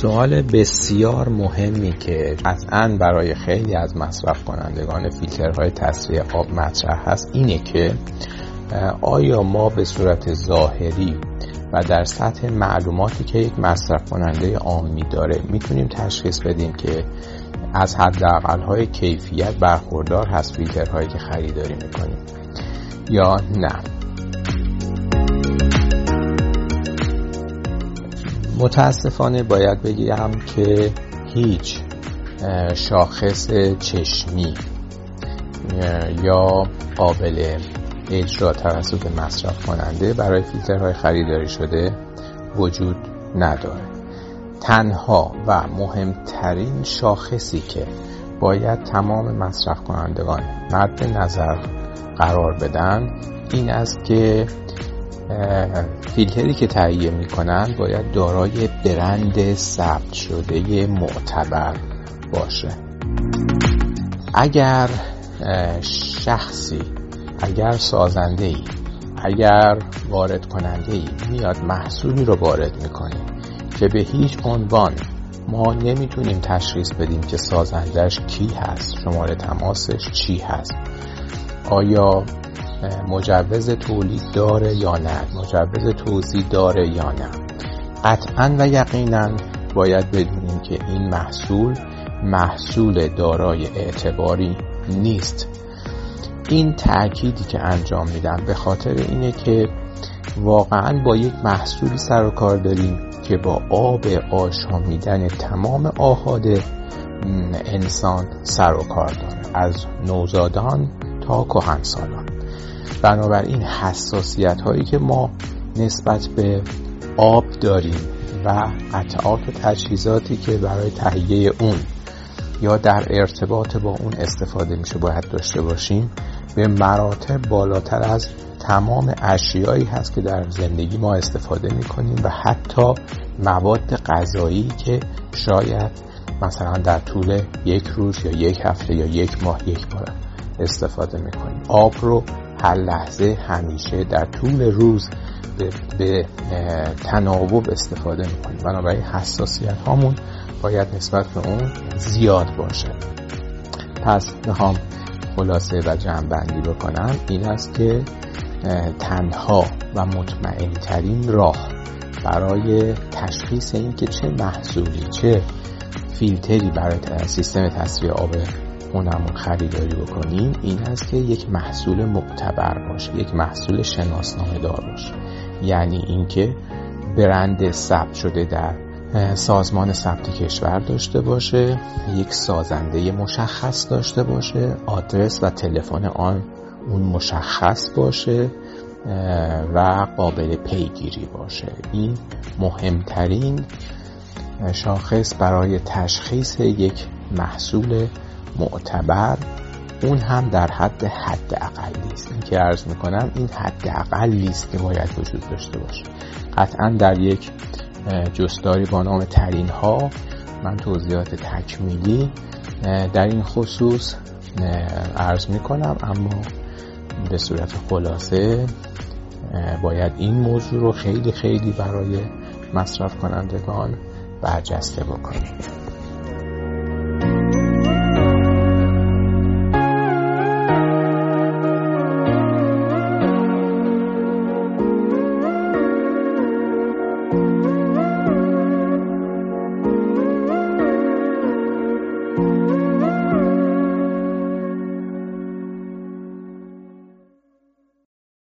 سوال بسیار مهمی که قطعاً برای خیلی از مصرف کنندگان فیلترهای تصفیه آب مطرح هست اینه که آیا ما به صورت ظاهری و در سطح معلوماتی که یک مصرف کننده عامی داره میتونیم تشخیص بدیم که از حداقل‌های کیفیت برخوردار هست فیلترهایی که خریداری میکنیم یا نه؟ متاسفانه باید بگم که هیچ شاخص چشمی یا قابل اجرا توسط مصرف کننده برای فیلترهای خریداری شده وجود نداره. تنها و مهمترین شاخصی که باید تمام مصرف کنندگان مد نظر قرار بدن این است که فیلتری که تهیه میکنن باید دارای برند ثبت شده معتبر باشه. اگر شخصی، اگر سازنده‌ای، اگر وارد کننده‌ای میاد محصولی رو وارد میکنه که به هیچ عنوان ما نمیتونیم تشخیص بدیم که سازندش کی هست، شماره تماسش چی هست، آیا مجوز تولید داره یا نه، مجوز توزیع داره یا نه، قطعاً و یقیناً باید بدونیم که این محصول دارای اعتباری نیست. این تأکیدی که انجام میدم به خاطر اینه که واقعاً با یک محصولی سر و کار داریم که با آب آشامیدن تمام آحاد انسان سر و کار داره، از نوزادان تا کهنسالان. بنابراین حساسیت هایی که ما نسبت به آب داریم و قطعات و تجهیزاتی که برای تهیه اون یا در ارتباط با اون استفاده میشه باید داشته باشیم به مراتب بالاتر از تمام اشیایی هست که در زندگی ما استفاده میکنیم و حتی مواد غذایی که شاید مثلا در طول یک روز یا یک هفته یا یک ماه یک بار استفاده میکنیم. آب رو هر لحظه همیشه در طول روز به تناوب استفاده میکنیم. بنابراین حساسیت هامون باید نسبت به اون زیاد باشه. پس میخوام خلاصه و جمع‌بندی بکنم این است که تنها و مطمئن ترین راه برای تشخیص این که چه محصولی، چه فیلتری برای سیستم تصفیه آب خونمون خریداری بکنیم این است که یک محصول معتبر باشه، یک محصول شناسنامه دار باشه. یعنی اینکه برند ثبت شده در سازمان ثبت کشور داشته باشه، یک سازنده مشخص داشته باشه، آدرس و تلفن اون مشخص باشه و قابل پیگیری باشه. این مهمترین شاخص برای تشخیص یک محصول معتبر، اون هم در حد اقلی است. این که عرض میکنم این حد اقلی است که باید وجود داشته باشه. قطعا در یک جستاری با نام ترین ها من توضیحات تکمیلی در این خصوص عرض میکنم، اما به صورت خلاصه باید این موضوع رو خیلی خیلی برای مصرف کنندگان برجسته بکنیم.